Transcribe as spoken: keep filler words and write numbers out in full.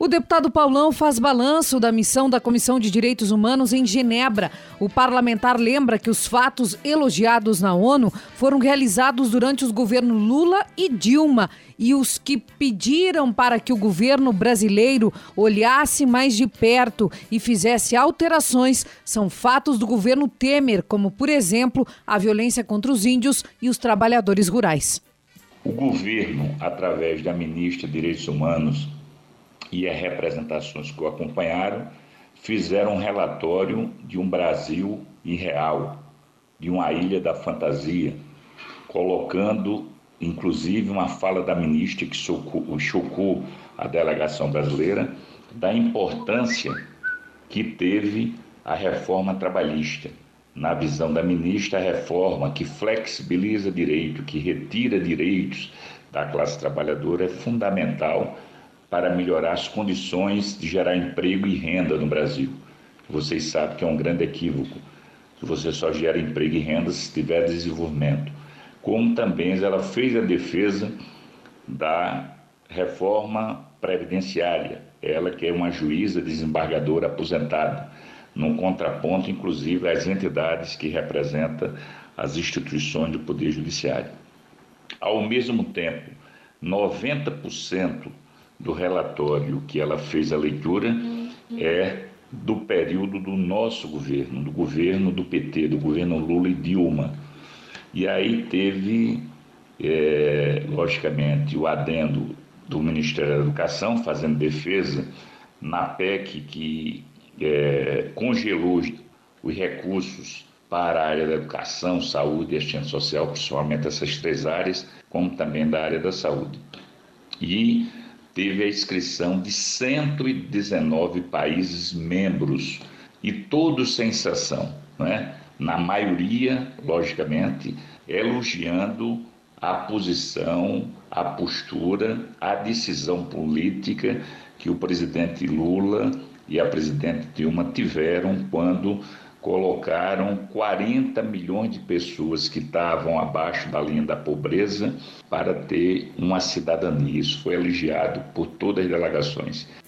O deputado Paulão faz balanço da missão da Comissão de Direitos Humanos em Genebra. O parlamentar lembra que os fatos elogiados na ONU foram realizados durante os governos Lula e Dilma e os que pediram para que o governo brasileiro olhasse mais de perto e fizesse alterações são fatos do governo Temer, como, por exemplo, a violência contra os índios e os trabalhadores rurais. O governo, através da ministra de Direitos Humanos e as representações que o acompanharam, fizeram um relatório de um Brasil irreal, de uma ilha da fantasia, colocando, inclusive, uma fala da ministra que chocou, chocou a delegação brasileira, da importância que teve a reforma trabalhista. Na visão da ministra, a reforma que flexibiliza direito, que retira direitos da classe trabalhadora é fundamental para melhorar as condições de gerar emprego e renda no Brasil. Vocês sabem que é um grande equívoco, que você só gera emprego e renda se tiver desenvolvimento. Como também ela fez a defesa da reforma previdenciária, ela que é uma juíza desembargadora aposentada, num contraponto, inclusive, às entidades que representam as instituições do Poder Judiciário. Ao mesmo tempo, noventa por cento do relatório que ela fez a leitura é do período do nosso governo, do governo do P T, do governo Lula e Dilma. E aí teve, é, logicamente, o adendo do Ministério da Educação, fazendo defesa na P E C que é, congelou os recursos para a área da educação, saúde e assistência social, principalmente essas três áreas, como também da área da saúde. E teve a inscrição de cento e dezenove países membros, e todos sem exceção, não é? Na maioria, logicamente, elogiando a posição, a postura, a decisão política que o presidente Lula e a presidente Dilma tiveram quando colocaram quarenta milhões de pessoas que estavam abaixo da linha da pobreza para ter uma cidadania. Isso foi elogiado por todas as delegações.